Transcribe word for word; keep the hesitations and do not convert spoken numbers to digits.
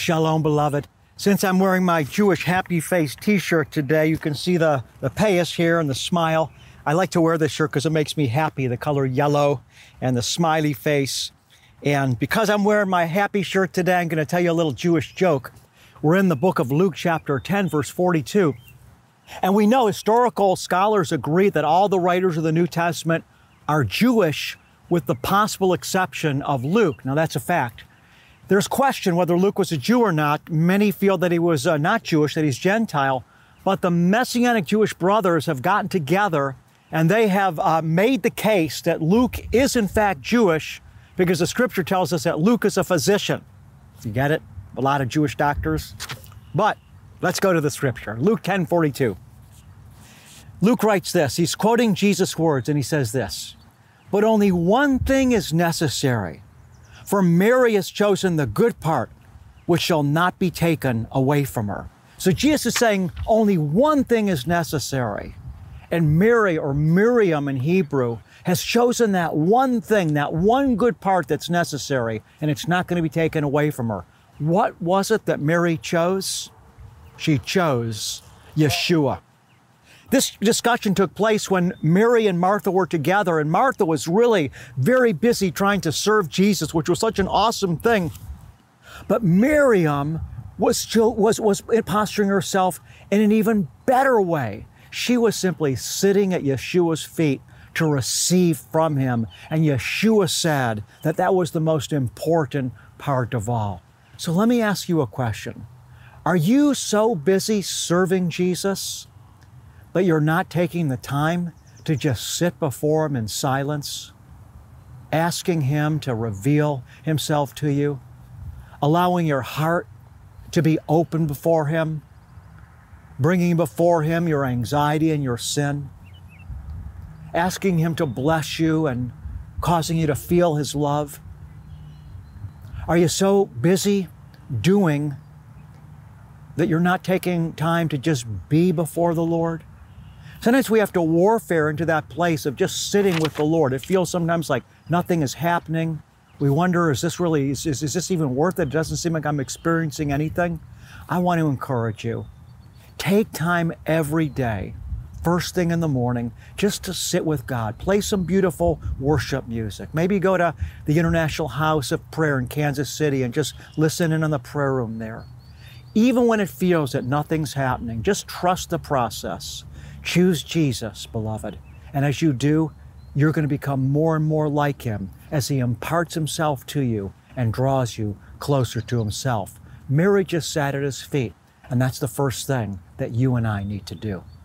Shalom, beloved. Since I'm wearing my Jewish happy face t-shirt today, you can see the, the payas here and the smile. I like to wear this shirt because it makes me happy, the color yellow and the smiley face. And because I'm wearing my happy shirt today, I'm going to tell you a little Jewish joke. We're in the book of Luke chapter ten, verse forty-two. And we know historical scholars agree that all the writers of the New Testament are Jewish with the possible exception of Luke. Now that's a fact. There's question whether Luke was a Jew or not. Many feel that he was uh, not Jewish, that he's Gentile. But the Messianic Jewish brothers have gotten together and they have uh, made the case that Luke is in fact Jewish because the scripture tells us that Luke is a physician. You get it? A lot of Jewish doctors. But let's go to the scripture. Luke ten forty-two. Luke writes this. He's quoting Jesus' words and he says this, "But only one thing is necessary. For Mary has chosen the good part, which shall not be taken away from her." So Jesus is saying only one thing is necessary. And Mary, or Miriam in Hebrew, has chosen that one thing, that one good part that's necessary, and it's not going to be taken away from her. What was it that Mary chose? She chose Yeshua. This discussion took place when Mary and Martha were together, and Martha was really very busy trying to serve Jesus, which was such an awesome thing. But Miriam was still, was, was posturing herself in an even better way. She was simply sitting at Yeshua's feet to receive from him. And Yeshua said that that was the most important part of all. So let me ask you a question. Are you so busy serving Jesus but you're not taking the time to just sit before him in silence, asking him to reveal himself to you, allowing your heart to be open before him, bringing before him your anxiety and your sin, asking him to bless you and causing you to feel his love? Are you so busy doing that you're not taking time to just be before the Lord? Sometimes we have to warfare into that place of just sitting with the Lord. It feels sometimes like nothing is happening. We wonder, is this really, is, is, is this even worth it? It doesn't seem like I'm experiencing anything. I want to encourage you. Take time every day, first thing in the morning, just to sit with God. Play some beautiful worship music. Maybe go to the International House of Prayer in Kansas City and just listen in on the prayer room there. Even when it feels that nothing's happening, just trust the process. Choose Jesus, beloved. And as you do, you're going to become more and more like him as he imparts himself to you and draws you closer to himself. Mary just sat at his feet, and that's the first thing that you and I need to do.